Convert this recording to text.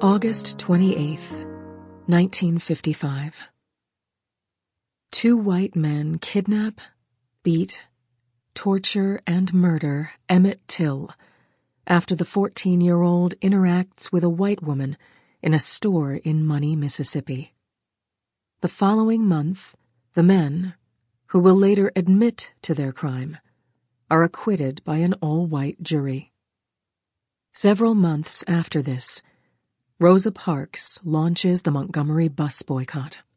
August 28th, 1955. Two white men kidnap, beat, torture, and murder Emmett Till after the 14-year-old interacts with a white woman in a store in Money, Mississippi. The following month, the men, who will later admit to their crime, are acquitted by an all-white jury. Several months after this, Rosa Parks launches the Montgomery bus boycott.